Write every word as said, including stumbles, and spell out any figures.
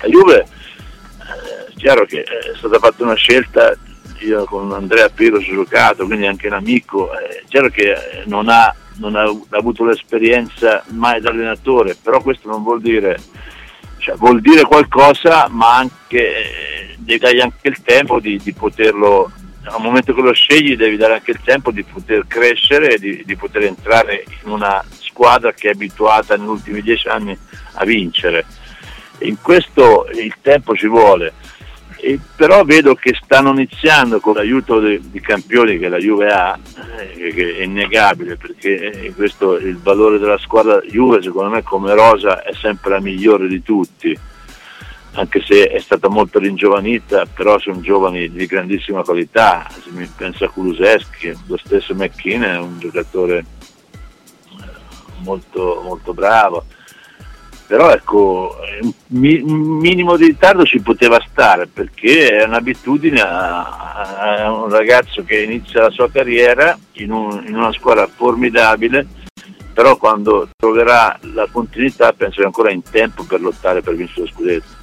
La Juve, è chiaro che è stata fatta una scelta, io con Andrea Pirlo ho giocato, quindi anche un amico, è chiaro che non ha, non ha avuto l'esperienza mai da allenatore, però questo non vuol dire, cioè vuol dire qualcosa, ma anche devi dargli anche il tempo di, di poterlo, al momento che lo scegli devi dare anche il tempo di poter crescere e di, di poter entrare in una squadra che è abituata negli ultimi dieci anni a vincere. In questo il tempo ci vuole, e però vedo che stanno iniziando, con l'aiuto di, di campioni che la Juve ha, eh, che è innegabile, perché eh, questo il valore della squadra Juve, secondo me come rosa è sempre la migliore di tutti, anche se è stata molto ringiovanita, però sono giovani di grandissima qualità. Se mi penso a Kulusevski, lo stesso McKean è un giocatore molto, molto bravo, però ecco, un, mi, un minimo di ritardo ci poteva stare, perché è un'abitudine a, a un ragazzo che inizia la sua carriera in, un, in una squadra formidabile, però quando troverà la continuità penso che è ancora in tempo per lottare per vincere lo scudetto.